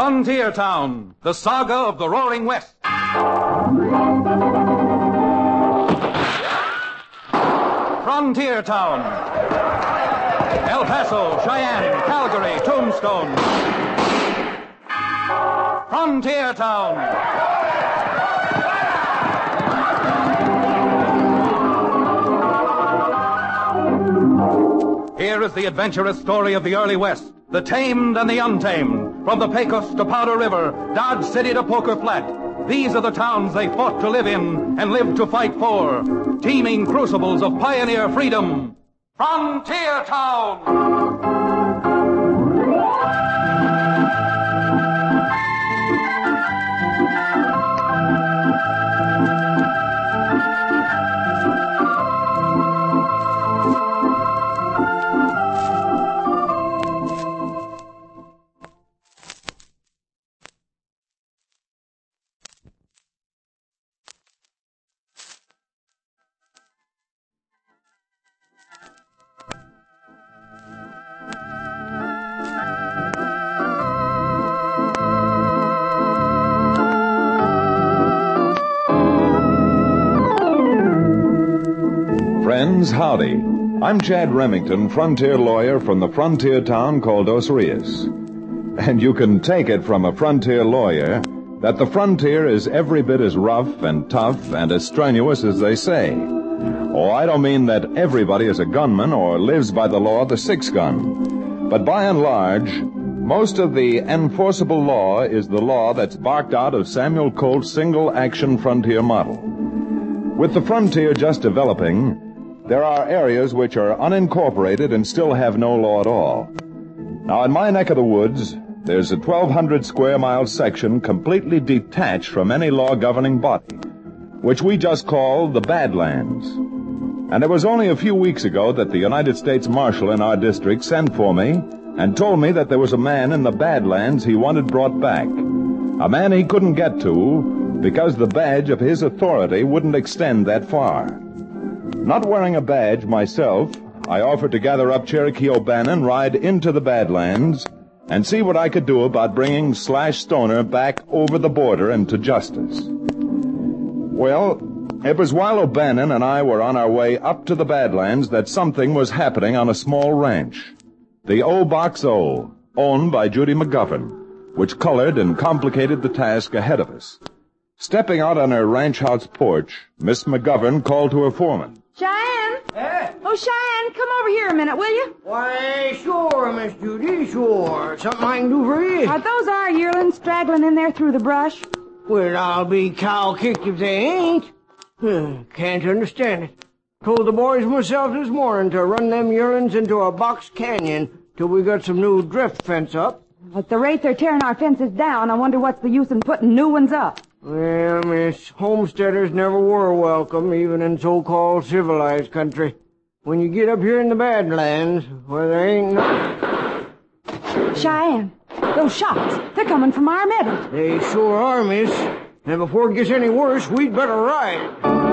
Frontier Town, the saga of the Roaring West. Frontier Town. El Paso, Cheyenne, Calgary, Tombstone. Frontier Town. Here is the adventurous story of the early West, the tamed and the untamed, from the Pecos to Powder River, Dodge City to Poker Flat. These are the towns they fought to live in and lived to fight for, teeming crucibles of pioneer freedom. Frontier Town! Friends, howdy. I'm Chad Remington, frontier lawyer from the frontier town called Dos Rios. And you can take it from a frontier lawyer that the frontier is every bit as rough and tough and as strenuous as they say. Oh, I don't mean that everybody is a gunman or lives by the law of the six-gun. But by and large, most of the enforceable law is the law that's barked out of Samuel Colt's single-action frontier model. With the frontier just developing, there are areas which are unincorporated and still have no law at all. Now, in my neck of the woods, there's a 1,200 square mile section completely detached from any law governing body, which we just call the Badlands. And it was only a few weeks ago that the United States Marshal in our district sent for me and told me that there was a man in the Badlands he wanted brought back. A man he couldn't get to because the badge of his authority wouldn't extend that far. Not wearing a badge myself, I offered to gather up Cherokee O'Bannon, ride into the Badlands, and see what I could do about bringing Slash Stoner back over the border and to justice. Well, it was while O'Bannon and I were on our way up to the Badlands that something was happening on a small ranch, the O-Box O, owned by Judy McGovern, which colored and complicated the task ahead of us. Stepping out on her ranch house porch, Miss McGovern called to her foreman. Cheyenne? Hey? Oh, Cheyenne, come over here a minute, will you? Why, sure, Miss Judy, sure. Something I can do for you? Are those our yearlings straggling in there through the brush? Well, I'll be cow-kicked if they ain't. Can't understand it. Told the boys myself this morning to run them yearlings into a box canyon till we got some new drift fence up. At the rate they're tearing our fences down, I wonder what's the use in putting new ones up. Well, Miss, homesteaders never were welcome, even in so-called civilized country. When you get up here in the Badlands, where there ain't no... Cheyenne, those shots, they're coming from our meadows. They sure are, Miss. And before it gets any worse, we'd better ride.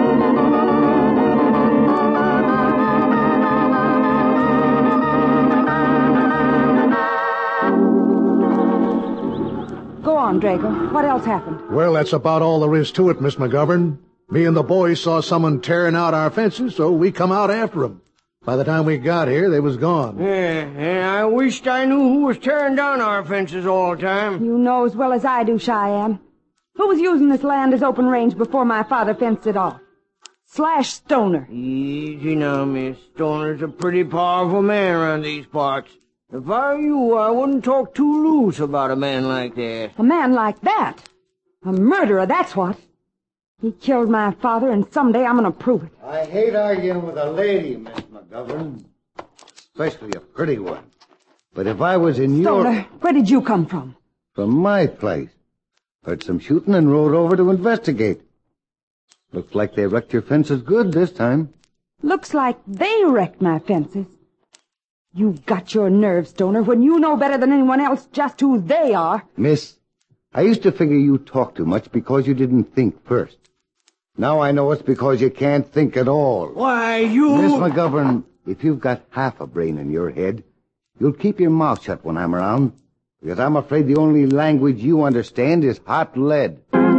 Go on, Drago. What else happened? Well, that's about all there is to it, Miss McGovern. Me and the boys saw someone tearing out our fences, so we come out after them. By the time we got here, they was gone. Yeah, I wished I knew who was tearing down our fences all the time. You know as well as I do, Cheyenne. Who was using this land as open range before my father fenced it off? Slash Stoner. Easy now, Miss. Stoner's a pretty powerful man around these parts. If I were you, I wouldn't talk too loose about a man like that. A man like that? A murderer, that's what. He killed my father, and someday I'm going to prove it. I hate arguing with a lady, Miss McGovern. Especially a pretty one. But if I was in your... Stoner, where did you come from? From my place. Heard some shooting and rode over to investigate. Looks like they wrecked your fences good this time. Looks like they wrecked my fences. You've got your nerve, Stoner, when you know better than anyone else just who they are. Miss, I used to figure you talked too much because you didn't think first. Now I know it's because you can't think at all. Why, you... Miss McGovern, if you've got half a brain in your head, you'll keep your mouth shut when I'm around. Because I'm afraid the only language you understand is hot lead.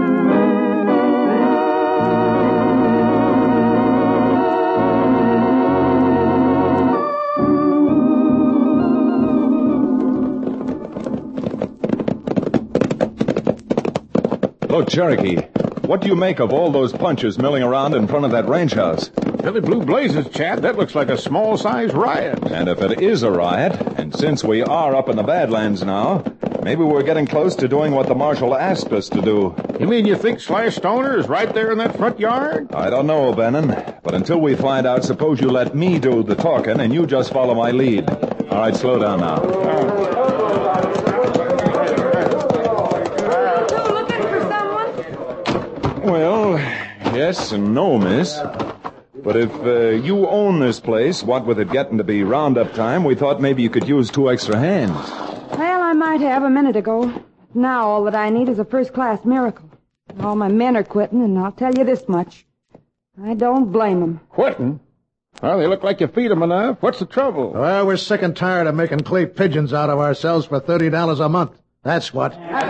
Look, Cherokee, what do you make of all those punches milling around in front of that ranch house? Billy Blue Blazes, Chad, that looks like a small-sized riot. And if it is a riot, and since we are up in the Badlands now, maybe we're getting close to doing what the marshal asked us to do. You mean you think Slash Stoner is right there in that front yard? I don't know, Bannon, but until we find out, suppose you let me do the talking and you just follow my lead. All right, slow down now. Well, yes and no, miss. But if you own this place, what with it getting to be roundup time, we thought maybe you could use 2 extra hands. Well, I might have a minute ago. Now all that I need is a first-class miracle. All my men are quitting, and I'll tell you this much. I don't blame them. Quitting? Well, they look like you feed them enough. What's the trouble? Well, we're sick and tired of making clay pigeons out of ourselves for $30 a month. That's what.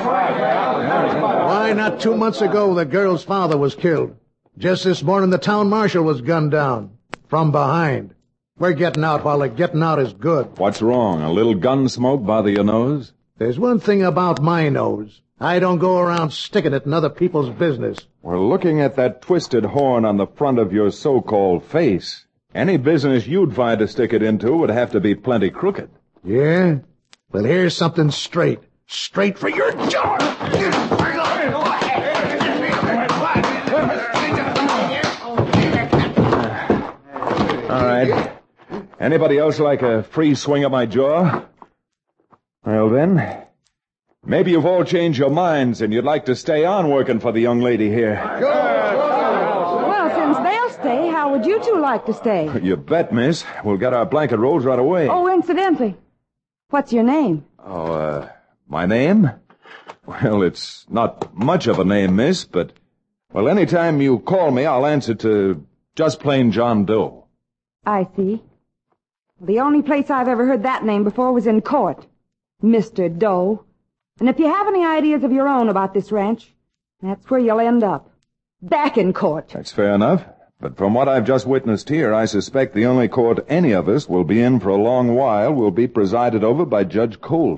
Why, not 2 months ago, the girl's father was killed. Just this morning, the town marshal was gunned down. From behind. We're getting out while the getting out is good. What's wrong? A little gun smoke bother your nose? There's one thing about my nose. I don't go around sticking it in other people's business. Well, looking at that twisted horn on the front of your so-called face, any business you'd find to stick it into would have to be plenty crooked. Yeah? Well, here's something straight. Straight for your jaw. All right. Anybody else like a free swing at my jaw? Well, then, maybe you've all changed your minds and you'd like to stay on working for the young lady here. Well, since they'll stay, how would you two like to stay? You bet, miss. We'll get our blanket rolls right away. Oh, incidentally, what's your name? My name? Well, it's not much of a name, miss, but, well, any time you call me, I'll answer to just plain John Doe. I see. The only place I've ever heard that name before was in court. Mr. Doe. And if you have any ideas of your own about this ranch, that's where you'll end up. Back in court. That's fair enough. But from what I've just witnessed here, I suspect the only court any of us will be in for a long while will be presided over by Judge Colt.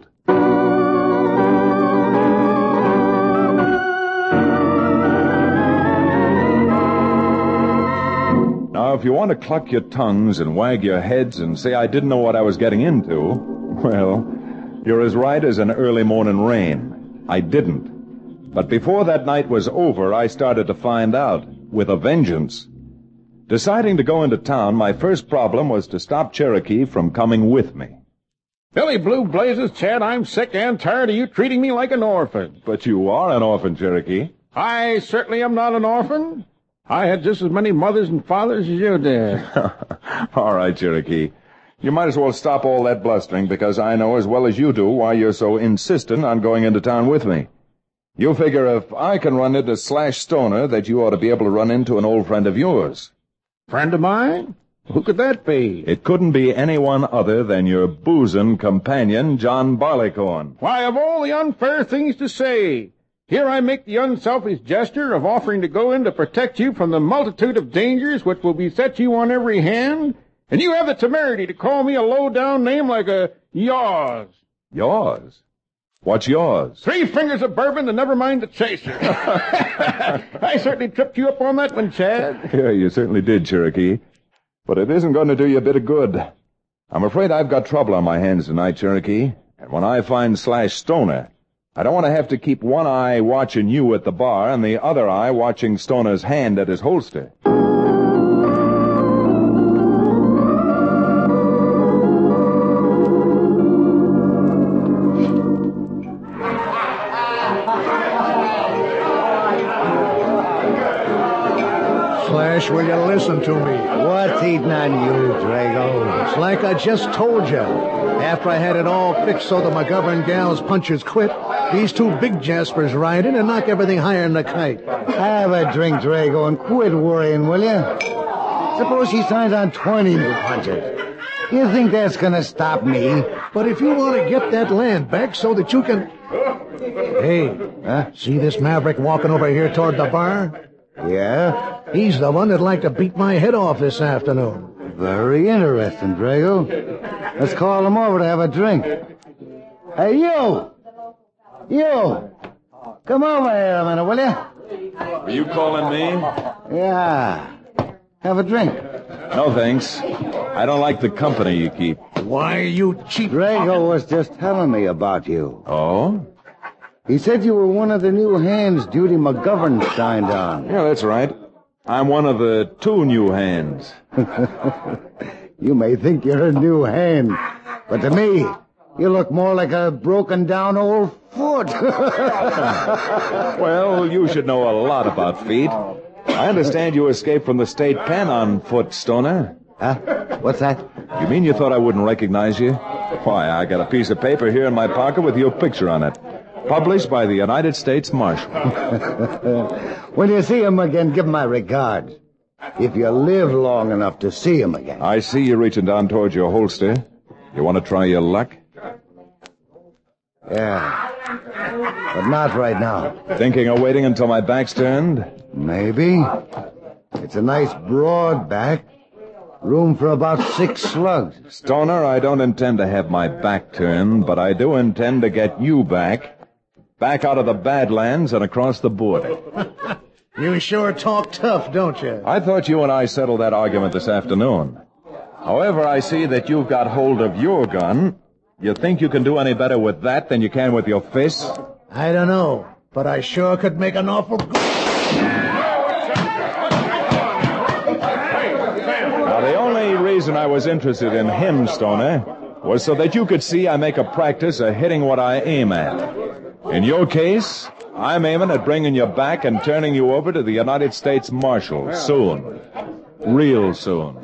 Now, if you want to cluck your tongues and wag your heads and say I didn't know what I was getting into, well, you're as right as an early morning rain. I didn't. But before that night was over, I started to find out, with a vengeance. Deciding to go into town, my first problem was to stop Cherokee from coming with me. Billy Blue Blazes, Chad, I'm sick and tired of you treating me like an orphan. But you are an orphan, Cherokee. I certainly am not an orphan. I had just as many mothers and fathers as you did. All right, Cherokee. You might as well stop all that blustering, because I know as well as you do why you're so insistent on going into town with me. You figure if I can run into Slash Stoner, that you ought to be able to run into an old friend of yours. Friend of mine? Who could that be? It couldn't be anyone other than your boozing companion, John Barleycorn. Why, of all the unfair things to say, here I make the unselfish gesture of offering to go in to protect you from the multitude of dangers which will beset you on every hand, and you have the temerity to call me a low-down name like a yaws. Yours? What's yours? 3 fingers of bourbon and never mind the chaser. I certainly tripped you up on that one, Chad. Yeah, you certainly did, Cherokee. But it isn't going to do you a bit of good. I'm afraid I've got trouble on my hands tonight, Cherokee. And when I find Slash Stoner, I don't want to have to keep one eye watching you at the bar and the other eye watching Stoner's hand at his holster. Slash, will you listen to me? What's eating on you, Drago? It's like I just told you. After I had it all fixed so the McGovern gal's punchers quit, these 2 big jaspers ride in and knock everything higher than a kite. Have a drink, Drago, and quit worrying, will you? Suppose she signs on 20 new punches. You think that's gonna stop me? But if you want to get that land back so that you can... Hey, see this maverick walking over here toward the bar? Yeah? He's the one that'd like to beat my head off this afternoon. Very interesting, Drago. Let's call him over to have a drink. Hey, you! You! Come over here a minute, will you? Are you calling me? Yeah. Have a drink. No, thanks. I don't like the company you keep. Why, you cheap... Drago was just telling me about you. Oh? He said you were one of the new hands Judy McGovern signed on. Yeah, that's right. I'm one of the 2 new hands. You may think you're a new hand, but to me, you look more like a broken-down old foot. Well, you should know a lot about feet. I understand you escaped from the state pen on foot, Stoner. Huh? What's that? You mean you thought I wouldn't recognize you? Why, I got a piece of paper here in my pocket with your picture on it. Published by the United States Marshal. When you see him again, give him my regards. If you live long enough to see him again. I see you reaching down towards your holster. You want to try your luck? Yeah. But not right now. Thinking of waiting until my back's turned? Maybe. It's a nice broad back. Room for about 6 slugs. Stoner, I don't intend to have my back turned, but I do intend to get you back. Back out of the Badlands and across the border. You sure talk tough, don't you? I thought you and I settled that argument this afternoon. However, I see that you've got hold of your gun. You think you can do any better with that than you can with your fists? I don't know, but I sure could make an awful good... Now, the only reason I was interested in him, Stoner, was so that you could see I make a practice of hitting what I aim at. In your case, I'm aiming at bringing you back and turning you over to the United States Marshal soon. Real soon.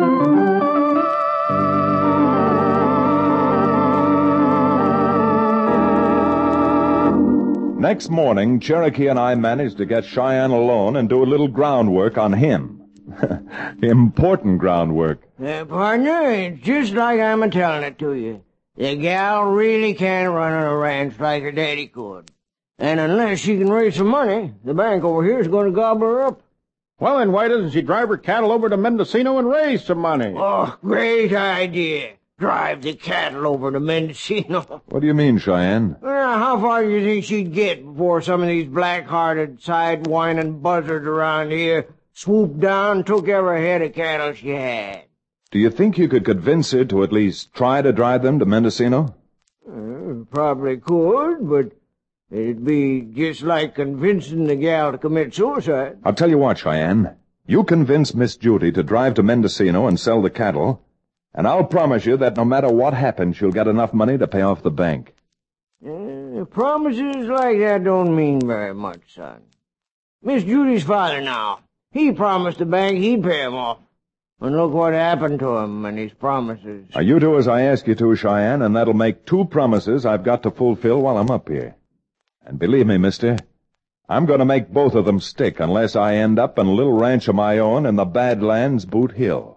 Next morning, Cherokee and I managed to get Cheyenne alone and do a little groundwork on him. Important groundwork. Partner, it's just like I'm a-telling it to you. The gal really can't run a ranch like her daddy could. And unless she can raise some money, the bank over here is going to gobble her up. Well, then why doesn't she drive her cattle over to Mendocino and raise some money? Oh, great idea. Drive the cattle over to Mendocino. What do you mean, Cheyenne? How far do you think she'd get before some of these black-hearted, side-whining buzzards around here swooped down and took every head of cattle she had? Do you think you could convince her to at least try to drive them to Mendocino? Probably could, but it'd be just like convincing the gal to commit suicide. I'll tell you what, Cheyenne. You convince Miss Judy to drive to Mendocino and sell the cattle, and I'll promise you that no matter what happens, she'll get enough money to pay off the bank. Promises like that don't mean very much, son. Miss Judy's father now, he promised the bank he'd pay him off. And look what happened to him and his promises. Now, you do as I ask you to, Cheyenne, and that'll make 2 promises I've got to fulfill while I'm up here. And believe me, mister, I'm going to make both of them stick unless I end up in a little ranch of my own in the Badlands, Boot Hill.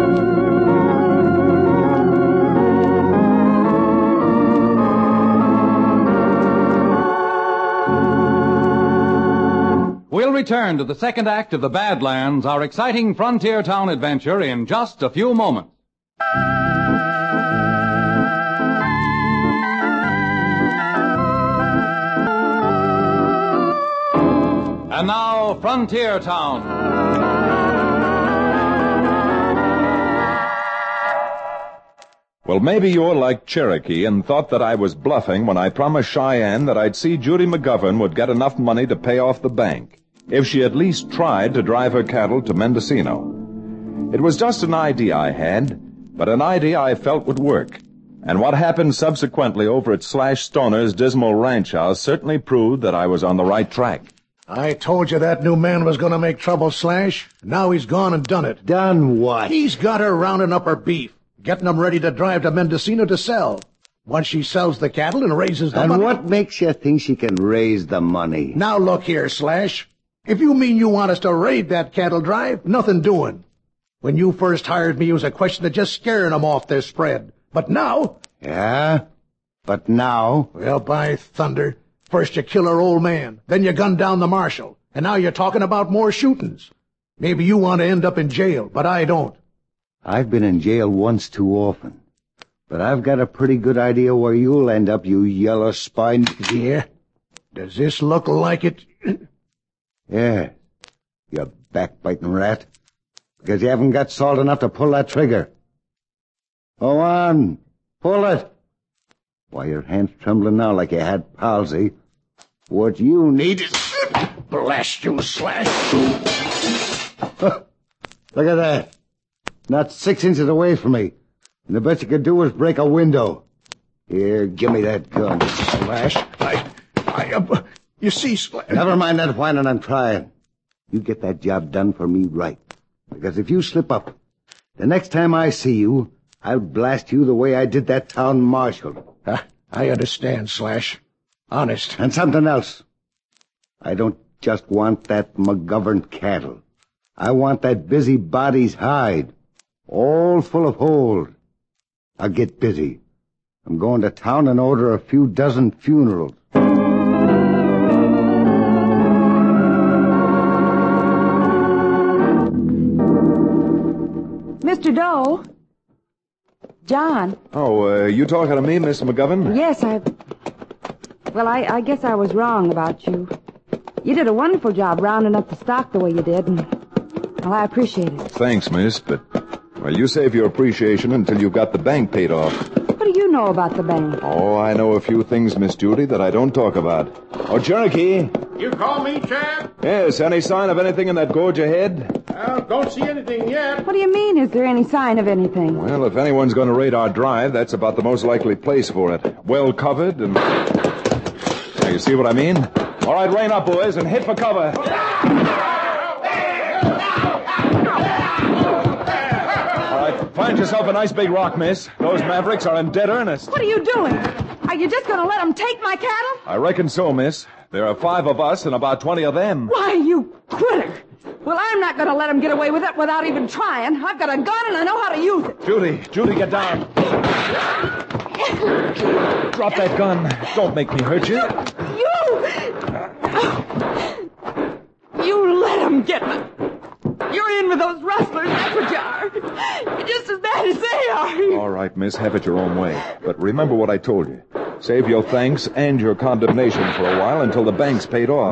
We'll return to the second act of The Badlands, our exciting frontier town adventure, in just a few moments. And now, Frontier Town. Well, maybe you're like Cherokee and thought that I was bluffing when I promised Cheyenne that I'd see Judy McGovern would get enough money to pay off the bank if she at least tried to drive her cattle to Mendocino. It was just an idea I had, but an idea I felt would work. And what happened subsequently over at Slash Stoner's dismal ranch house certainly proved that I was on the right track. I told you that new man was going to make trouble, Slash. Now he's gone and done it. Done what? He's got her rounding up her beef, getting them ready to drive to Mendocino to sell. Once she sells the cattle and raises the money... And what makes you think she can raise the money? Now look here, Slash. If you mean you want us to raid that cattle drive, nothing doing. When you first hired me, it was a question of just scaring them off their spread. But now... Yeah? But now... Well, by thunder. First you kill our old man, then you gun down the marshal, and now you're talking about more shootings. Maybe you want to end up in jail, but I don't. I've been in jail once too often. But I've got a pretty good idea where you'll end up, you yellow-spined... Yeah? Does this look like it? Yeah. You backbiting rat. Because you haven't got salt enough to pull that trigger. Go on. Pull it. Why, your hand's trembling now like you had palsy. What you need is... Blast you, Slash. Look at that. Not 6 inches away from me. And the best you could do is break a window. Here, give me that gun. Slash, you see, Slash... Never mind that whining, I'm trying. You get that job done for me right. Because if you slip up, the next time I see you, I'll blast you the way I did that town marshal. I understand, Slash. Honest. And something else. I don't just want that McGovern cattle. I want that busybody's hide. All full of holes. I'll get busy. I'm going to town and order a few dozen funerals. Mr. Doe? John? Oh, you talking to me, Miss McGovern? Yes, Well, I guess I was wrong about you. You did a wonderful job rounding up the stock the way you did, and... Well, I appreciate it. Thanks, miss, but... Well, you save your appreciation until you've got the bank paid off. What do you know about the bank? Oh, I know a few things, Miss Judy, that I don't talk about. Oh, Cherokee! You call me, Chad? Yes, any sign of anything in that gorge ahead? Don't see anything yet. What do you mean, is there any sign of anything? Well, if anyone's going to raid our drive, that's about the most likely place for it. Well covered and... Now, you see what I mean? All right, rein up, boys, and hit for cover. All right, find yourself a nice big rock, miss. Those mavericks are in dead earnest. What are you doing? Are you just going to let them take my cattle? I reckon so, miss. There are 5 of us and about 20 of them. Why, you quitter! Well, I'm not going to let them get away with it without even trying. I've got a gun and I know how to use it. Judy, get down. Drop that gun. Don't make me hurt you. You let them get me. You're in with those rustlers, that's what you are. You're just as bad as they are. All right, miss, have it your own way. But remember what I told you. Save your thanks and your condemnation for a while until the bank's paid off.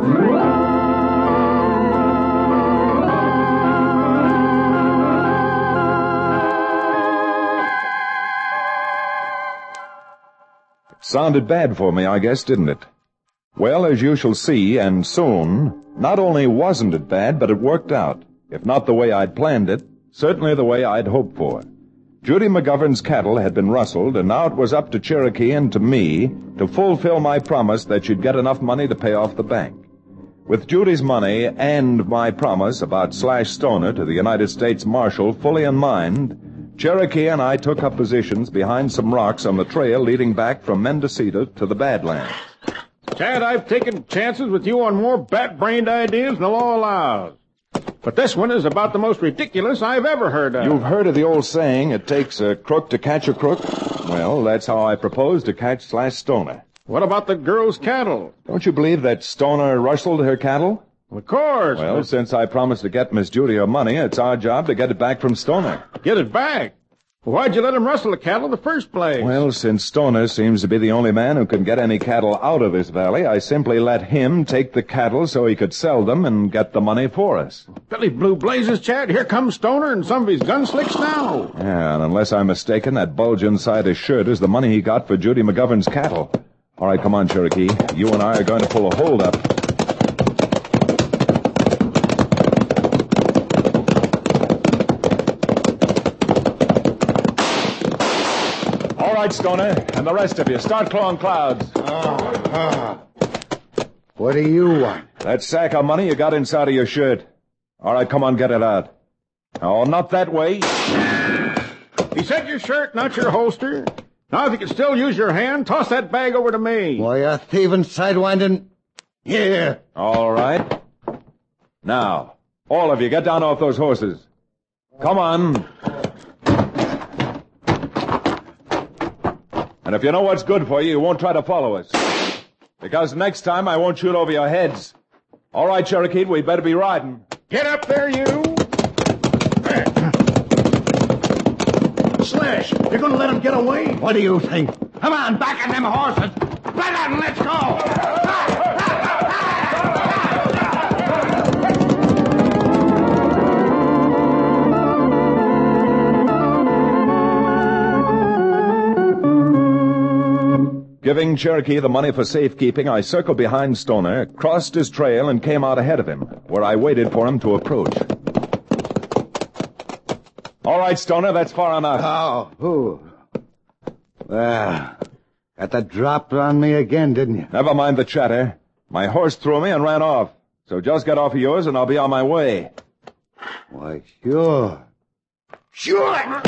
It sounded bad for me, I guess, didn't it? Well, as you shall see, and soon, not only wasn't it bad, but it worked out. If not the way I'd planned it, certainly the way I'd hoped for. Judy McGovern's cattle had been rustled, and now it was up to Cherokee and to me to fulfill my promise that she'd get enough money to pay off the bank. With Judy's money and my promise about Slash Stoner to the United States Marshal fully in mind, Cherokee and I took up positions behind some rocks on the trail leading back from Mendocino to the Badlands. Chad, I've taken chances with you on more bat-brained ideas than the law allows. But this one is about the most ridiculous I've ever heard of. You've heard of the old saying, it takes a crook to catch a crook? Well, that's how I propose to catch Slash Stoner. What about the girl's cattle? Don't you believe that Stoner rustled her cattle? Of course. Well, since I promised to get Miss Judy her money, it's our job to get it back from Stoner. Get it back? Why'd you let him rustle the cattle in the first place? Well, since Stoner seems to be the only man who can get any cattle out of this valley, I simply let him take the cattle so he could sell them and get the money for us. Billy Blue Blazes, Chad. Here comes Stoner and some of his gun slicks now. Yeah, and unless I'm mistaken, that bulge inside his shirt is the money he got for Judy McGovern's cattle. All right, come on, Cherokee. You and I are going to pull a hold-up. All right, Stoner, and the rest of you, start clawing clouds. What do you want? That sack of money you got inside of your shirt. All right, come on, get it out. Oh, not that way. He said your shirt, not your holster. Now, if you can still use your hand, toss that bag over to me. Why, you thieving, sidewinding... Here. All right. Now, all of you, get down off those horses. Come on. And if you know what's good for you, you won't try to follow us. Because next time I won't shoot over your heads. All right, Cherokee, we'd better be riding. Get up there, you! Slash, you're gonna let him get away? What do you think? Come on, back on them horses. Run out and let's go. Giving Cherokee the money for safekeeping, I circled behind Stoner, crossed his trail, and came out ahead of him, where I waited for him to approach. All right, Stoner, that's far enough. Oh, well, got the drop on me again, didn't you? Never mind the chatter. My horse threw me and ran off. So just get off of yours and I'll be on my way. Why, sure. Sure!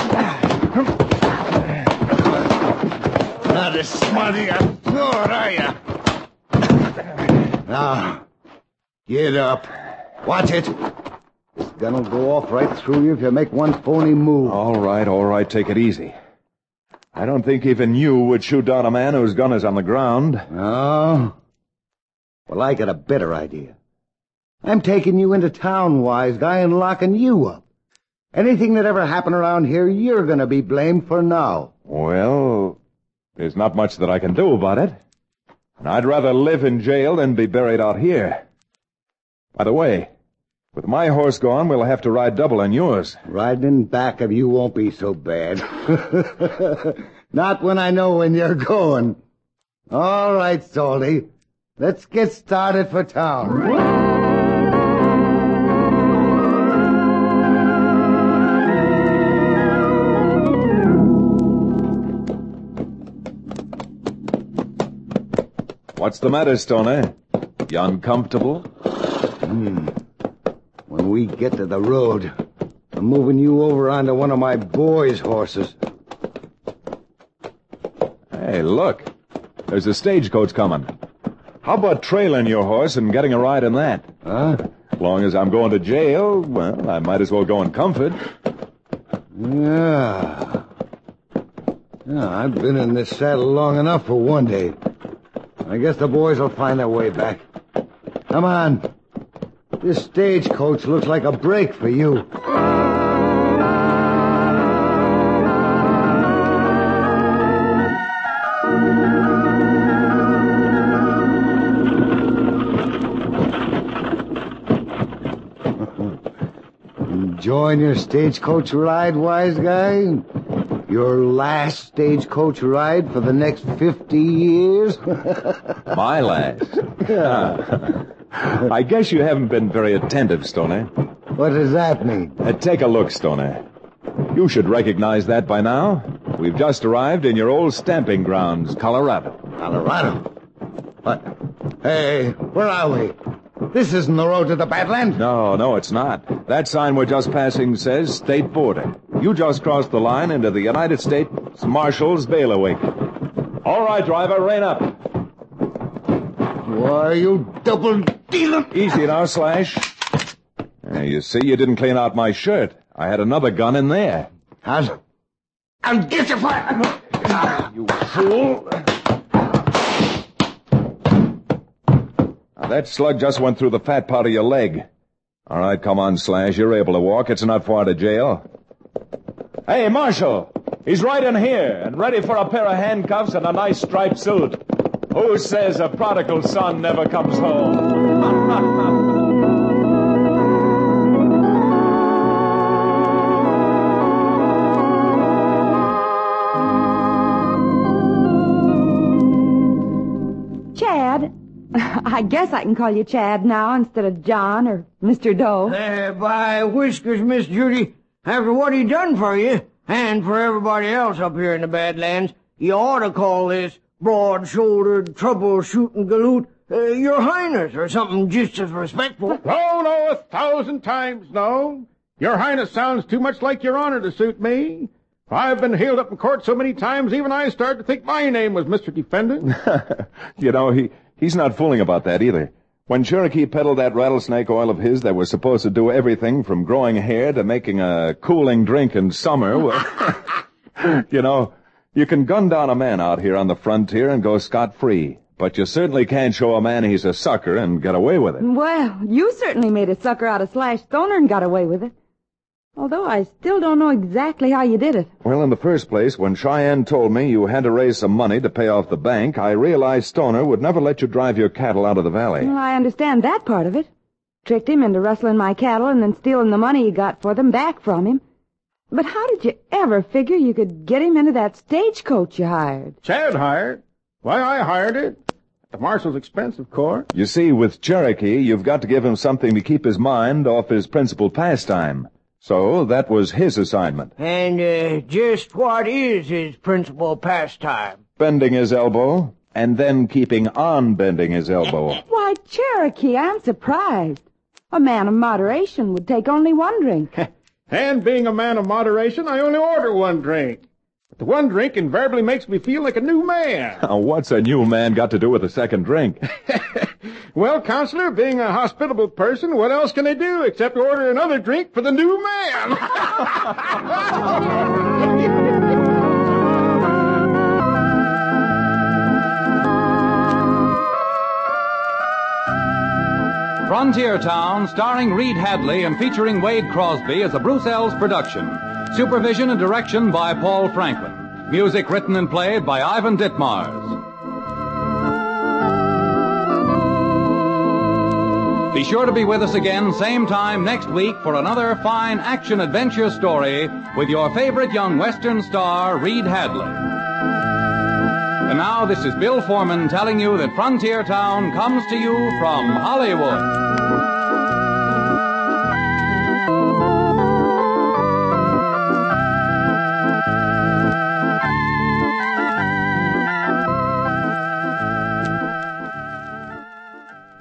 Not as smart as you thought, are you? Now, get up. Watch it. This gun will go off right through you if you make one phony move. All right, take it easy. I don't think even you would shoot down a man whose gun is on the ground. No? Well, I got a better idea. I'm taking you into town, wise guy, and locking you up. Anything that ever happened around here, you're going to be blamed for now. Well, there's not much that I can do about it. And I'd rather live in jail than be buried out here. By the way, with my horse gone, we'll have to ride double on yours. Riding in back of you won't be so bad. Not when I know when you're going. All right, Salty. Let's get started for town. What's the matter, Stoner? You uncomfortable? When we get to the road, I'm moving you over onto one of my boys' horses. Hey, look. There's a stagecoach coming. How about trailing your horse and getting a ride in that? Huh? As long as I'm going to jail, well, I might as well go in comfort. Yeah, I've been in this saddle long enough for one day. I guess the boys will find their way back. Come on. This stagecoach looks like a break for you. Enjoying your stagecoach ride, wise guy? Your last stagecoach ride for the next 50 years? My last? I guess you haven't been very attentive, Stoner. What does that mean? Take a look, Stoner. You should recognize that by now. We've just arrived in your old stamping grounds, Colorado. Colorado? What? Hey, where are we? This isn't the road to the Badlands. No, it's not. That sign we're just passing says state border. You just crossed the line into the United States Marshal's bailiwick. All right, driver, rein up. Why, you double dealer. Easy now, Slash. You see, you didn't clean out my shirt. I had another gun in there. I'll get you for it. You fool. Now, that slug just went through the fat part of your leg. All right, come on, Slash. You're able to walk. It's not far to jail. Hey, Marshal. He's right in here and ready for a pair of handcuffs and a nice striped suit. Who says a prodigal son never comes home? Chad. I guess I can call you Chad now instead of John or Mr. Doe. By whiskers, Miss Judy, after what he done for you, and for everybody else up here in the Badlands, you ought to call this broad-shouldered, troubleshooting galoot Your Highness, or something just as respectful. No, 1,000 times no. Your Highness sounds too much like Your Honor to suit me. I've been hailed up in court so many times, even I started to think my name was Mr. Defendant. You know, he's not fooling about that either. When Cherokee peddled that rattlesnake oil of his that was supposed to do everything from growing hair to making a cooling drink in summer, well, you know, You can gun down a man out here on the frontier and go scot-free, but you certainly can't show a man he's a sucker and get away with it. Well, you certainly made a sucker out of Slash Stoner and got away with it. Although I still don't know exactly how you did it. Well, in the first place, when Cheyenne told me you had to raise some money to pay off the bank, I realized Stoner would never let you drive your cattle out of the valley. Well, I understand that part of it. Tricked him into rustling my cattle and then stealing the money he got for them back from him. But how did you ever figure you could get him into that stagecoach you hired? Chad hired? Why, I hired it. At the marshal's expense, of course. You see, with Cherokee, you've got to give him something to keep his mind off his principal pastime. So that was his assignment. And just what is his principal pastime? Bending his elbow, and then keeping on bending his elbow. Why, Cherokee, I'm surprised. A man of moderation would take only one drink. And being a man of moderation, I only order one drink. But the one drink invariably makes me feel like a new man. What's a new man got to do with a second drink? Well, Counselor, being a hospitable person, what else can I do except order another drink for the new man? Frontier Town, starring Reed Hadley and featuring Wade Crosby, is a Bruce Ells production. Supervision and direction by Paul Franklin. Music written and played by Ivan Ditmars. Be sure to be with us again, same time next week, for another fine action-adventure story with your favorite young Western star, Reed Hadley. And now, this is Bill Foreman telling you that Frontier Town comes to you from Hollywood.